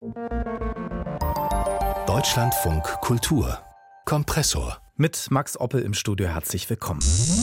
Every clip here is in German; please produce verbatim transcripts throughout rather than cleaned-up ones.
Deutschlandfunk Kultur Kompressor. Mit Max Oppel im Studio, herzlich willkommen.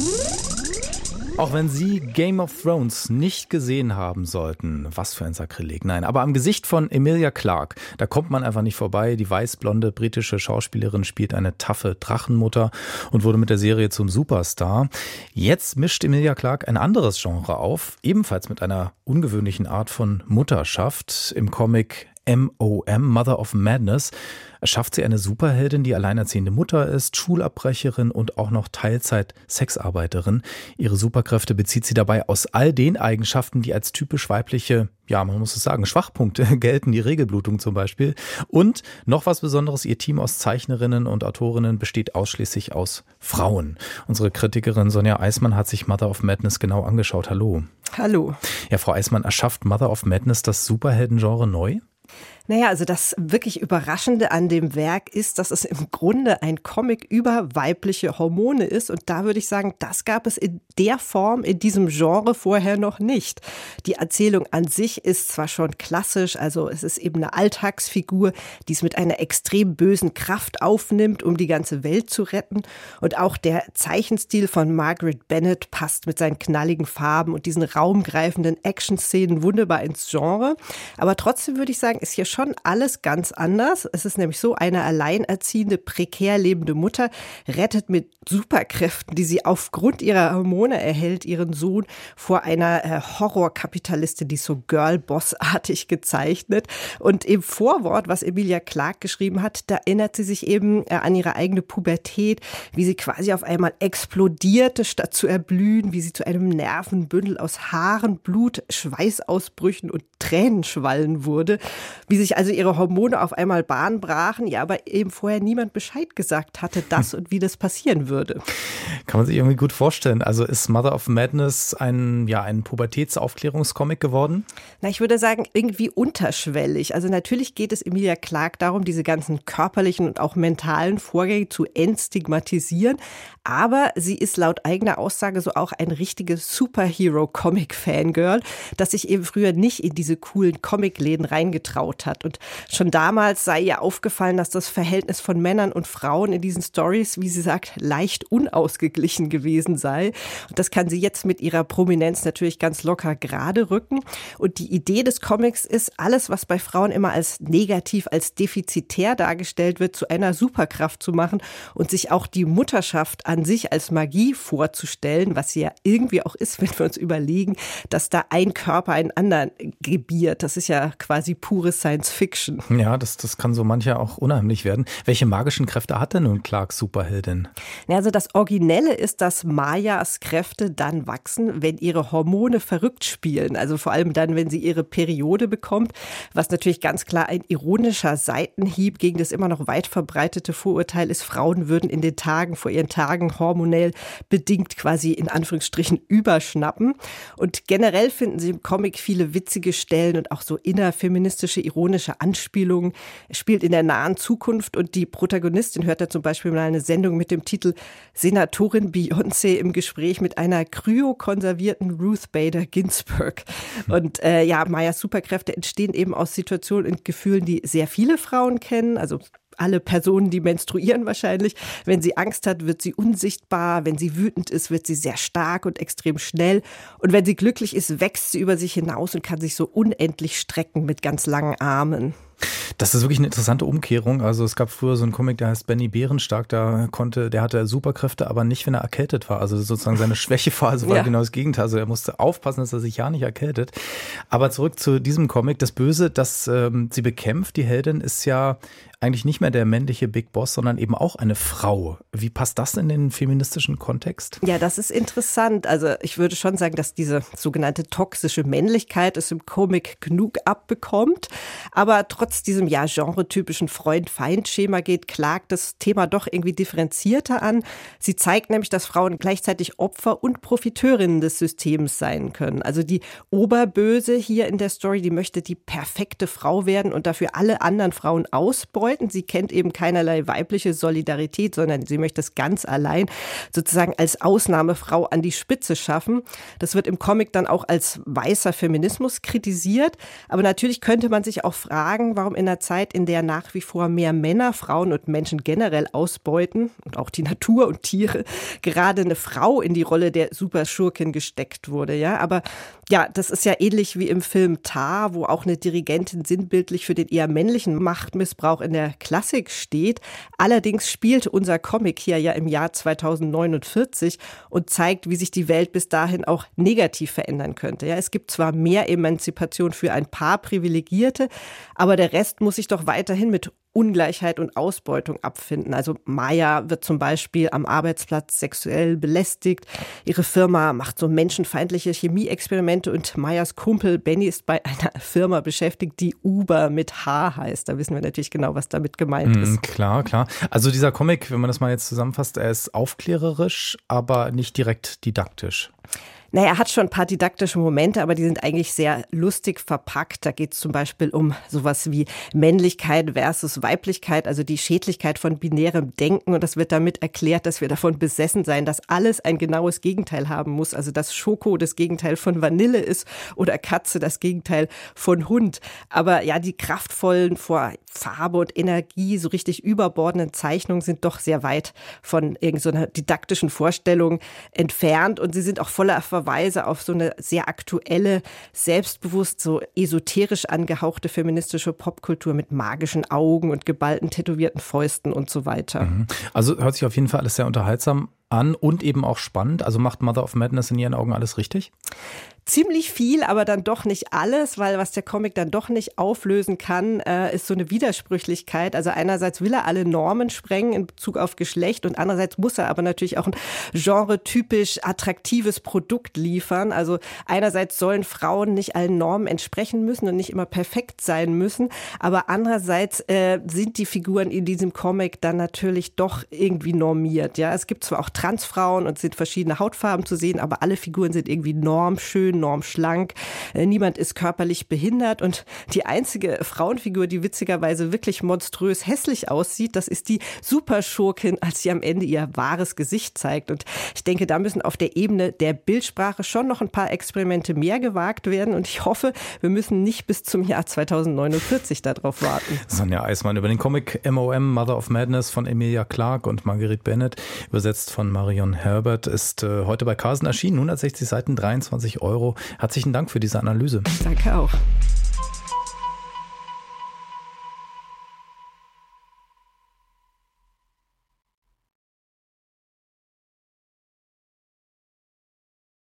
Auch wenn Sie Game of Thrones nicht gesehen haben sollten, was für ein Sakrileg, nein, aber am Gesicht von Emilia Clarke, da kommt man einfach nicht vorbei. Die weißblonde britische Schauspielerin spielt eine taffe Drachenmutter und wurde mit der Serie zum Superstar. Jetzt mischt Emilia Clarke ein anderes Genre auf, ebenfalls mit einer ungewöhnlichen Art von Mutterschaft. Im Comic M O M, Mother of Madness, erschafft sie eine Superheldin, die alleinerziehende Mutter ist, Schulabbrecherin und auch noch Teilzeit-Sexarbeiterin. Ihre Superkräfte bezieht sie dabei aus all den Eigenschaften, die als typisch weibliche, ja, man muss es sagen, Schwachpunkte gelten, die Regelblutung zum Beispiel. Und noch was Besonderes, ihr Team aus Zeichnerinnen und Autorinnen besteht ausschließlich aus Frauen. Unsere Kritikerin Sonja Eismann hat sich Mother of Madness genau angeschaut. Hallo. Hallo. Ja, Frau Eismann, erschafft Mother of Madness das Superheldengenre neu? Naja, also das wirklich Überraschende an dem Werk ist, dass es im Grunde ein Comic über weibliche Hormone ist. Und da würde ich sagen, das gab es in der Form, in diesem Genre vorher noch nicht. Die Erzählung an sich ist zwar schon klassisch, also es ist eben eine Alltagsfigur, die es mit einer extrem bösen Kraft aufnimmt, um die ganze Welt zu retten. Und auch der Zeichenstil von Margaret Bennett passt mit seinen knalligen Farben und diesen raumgreifenden Action-Szenen wunderbar ins Genre. Aber trotzdem würde ich sagen, ist hier schon schon alles ganz anders. Es ist nämlich so, eine alleinerziehende, prekär lebende Mutter rettet mit Superkräften, die sie aufgrund ihrer Hormone erhält, ihren Sohn vor einer äh, Horrorkapitalistin, die ist so Girlboss-artig gezeichnet. Und im Vorwort, was Emilia Clarke geschrieben hat, da erinnert sie sich eben äh, an ihre eigene Pubertät, wie sie quasi auf einmal explodierte, statt zu erblühen, wie sie zu einem Nervenbündel aus Haaren, Blut, Schweißausbrüchen und Tränenschwallen wurde, wie sich also ihre Hormone auf einmal Bahn brachen, ja, aber eben vorher niemand Bescheid gesagt hatte, das und wie das passieren würde. Kann man sich irgendwie gut vorstellen. Also ist Mother of Madness ein, ja, ein Pubertätsaufklärungscomic geworden? Na, ich würde sagen, irgendwie unterschwellig. Also natürlich geht es Emilia Clarke darum, diese ganzen körperlichen und auch mentalen Vorgänge zu entstigmatisieren. Aber sie ist laut eigener Aussage so auch ein richtiges Superhero-Comic-Fangirl, das sich eben früher nicht in diese coolen Comicläden reingetraut hat. Und schon damals sei ihr aufgefallen, dass das Verhältnis von Männern und Frauen in diesen Stories, wie sie sagt, leicht unausgeglichen gewesen sei. Und das kann sie jetzt mit ihrer Prominenz natürlich ganz locker gerade rücken. Und die Idee des Comics ist, alles, was bei Frauen immer als negativ, als defizitär dargestellt wird, zu einer Superkraft zu machen und sich auch die Mutterschaft an sich als Magie vorzustellen, was sie ja irgendwie auch ist, wenn wir uns überlegen, dass da ein Körper einen anderen gebiert. Das ist ja quasi pure Science Fiction. Ja, das, das kann so mancher auch unheimlich werden. Welche magischen Kräfte hat denn nun Clarkes Superheldin? Ja, also das Originelle ist, dass Mayas Kräfte dann wachsen, wenn ihre Hormone verrückt spielen. Also vor allem dann, wenn sie ihre Periode bekommt, was natürlich ganz klar ein ironischer Seitenhieb gegen das immer noch weit verbreitete Vorurteil ist, Frauen würden in den Tagen vor ihren Tagen hormonell bedingt quasi in Anführungsstrichen überschnappen. Und generell finden sie im Comic viele witzige Stellen und auch so innerfeministische, ironische Anspielungen. Er spielt in der nahen Zukunft und die Protagonistin hört da zum Beispiel mal eine Sendung mit dem Titel Senatorin Beyoncé im Gespräch mit einer kryokonservierten Ruth Bader Ginsburg. Und äh, ja, Mayas Superkräfte entstehen eben aus Situationen und Gefühlen, die sehr viele Frauen kennen, also alle Personen, die menstruieren wahrscheinlich. Wenn sie Angst hat, wird sie unsichtbar. Wenn sie wütend ist, wird sie sehr stark und extrem schnell. Und wenn sie glücklich ist, wächst sie über sich hinaus und kann sich so unendlich strecken mit ganz langen Armen. Das ist wirklich eine interessante Umkehrung. Also es gab früher so einen Comic, der heißt Benny Bärenstark, da konnte, der hatte Superkräfte, aber nicht, wenn er erkältet war. Also sozusagen seine Schwächephase war ja genau das Gegenteil. Also er musste aufpassen, dass er sich ja nicht erkältet. Aber zurück zu diesem Comic. Das Böse, das ähm, sie bekämpft, die Heldin, ist ja eigentlich nicht mehr der männliche Big Boss, sondern eben auch eine Frau. Wie passt das in den feministischen Kontext? Ja, das ist interessant. Also ich würde schon sagen, dass diese sogenannte toxische Männlichkeit es im Comic genug abbekommt. Aber trotz diesem ja genretypischen Freund-Feind-Schema geht, Clarke das Thema doch irgendwie differenzierter an. Sie zeigt nämlich, dass Frauen gleichzeitig Opfer und Profiteurinnen des Systems sein können. Also die Oberböse hier in der Story, die möchte die perfekte Frau werden und dafür alle anderen Frauen ausbeuten. Sie kennt eben keinerlei weibliche Solidarität, sondern sie möchte es ganz allein sozusagen als Ausnahmefrau an die Spitze schaffen. Das wird im Comic dann auch als weißer Feminismus kritisiert. Aber natürlich könnte man sich auch fragen, warum in einer Zeit, in der nach wie vor mehr Männer, Frauen und Menschen generell ausbeuten und auch die Natur und Tiere, gerade eine Frau in die Rolle der Superschurkin gesteckt wurde. Ja, aber ja, das ist ja ähnlich wie im Film Tar, wo auch eine Dirigentin sinnbildlich für den eher männlichen Machtmissbrauch in der Klassik steht. Allerdings spielt unser Comic hier ja im Jahr zweitausendneunundvierzig und zeigt, wie sich die Welt bis dahin auch negativ verändern könnte. Ja, es gibt zwar mehr Emanzipation für ein paar Privilegierte, aber der Rest muss sich doch weiterhin mit Ungleichheit und Ausbeutung abfinden. Also Maya wird zum Beispiel am Arbeitsplatz sexuell belästigt. Ihre Firma macht so menschenfeindliche Chemieexperimente und Mayas Kumpel Benny ist bei einer Firma beschäftigt, die Uber mit H heißt. Da wissen wir natürlich genau, was damit gemeint ist. Mm, klar, klar. Also dieser Comic, wenn man das mal jetzt zusammenfasst, er ist aufklärerisch, aber nicht direkt didaktisch. Naja, er hat schon ein paar didaktische Momente, aber die sind eigentlich sehr lustig verpackt. Da geht es zum Beispiel um sowas wie Männlichkeit versus Weiblichkeit, also die Schädlichkeit von binärem Denken. Und das wird damit erklärt, dass wir davon besessen sein, dass alles ein genaues Gegenteil haben muss. Also dass Schoko das Gegenteil von Vanille ist oder Katze das Gegenteil von Hund. Aber ja, die kraftvollen, vor Farbe und Energie so richtig überbordenden Zeichnungen sind doch sehr weit von irgendeiner didaktischen Vorstellung entfernt. Und sie sind auch voller Verweise auf so eine sehr aktuelle, selbstbewusst, so esoterisch angehauchte feministische Popkultur mit magischen Augen und geballten, tätowierten Fäusten und so weiter. Also hört sich auf jeden Fall alles sehr unterhaltsam an und eben auch spannend. Also macht Mother of Madness in Ihren Augen alles richtig? Ziemlich viel, aber dann doch nicht alles, weil was der Comic dann doch nicht auflösen kann, äh, ist so eine Widersprüchlichkeit. Also einerseits will er alle Normen sprengen in Bezug auf Geschlecht und andererseits muss er aber natürlich auch ein genretypisch attraktives Produkt liefern. Also einerseits sollen Frauen nicht allen Normen entsprechen müssen und nicht immer perfekt sein müssen, aber andererseits äh, sind die Figuren in diesem Comic dann natürlich doch irgendwie normiert. Ja, es gibt zwar auch Transfrauen und es sind verschiedene Hautfarben zu sehen, aber alle Figuren sind irgendwie normschön, normschlank. Niemand ist körperlich behindert und die einzige Frauenfigur, die witzigerweise wirklich monströs hässlich aussieht, das ist die Superschurkin, als sie am Ende ihr wahres Gesicht zeigt. Und ich denke, da müssen auf der Ebene der Bildsprache schon noch ein paar Experimente mehr gewagt werden und ich hoffe, wir müssen nicht bis zum Jahr zweitausendneunundvierzig darauf warten. Sonja Eismann über den Comic M O M, Mother of Madness von Emilia Clarke und Marguerite Bennett, übersetzt von Marion Herbert, ist äh, heute bei Carlsen erschienen, hundertsechzig Seiten, dreiundzwanzig Euro. Herzlichen Dank für diese Analyse. Danke auch.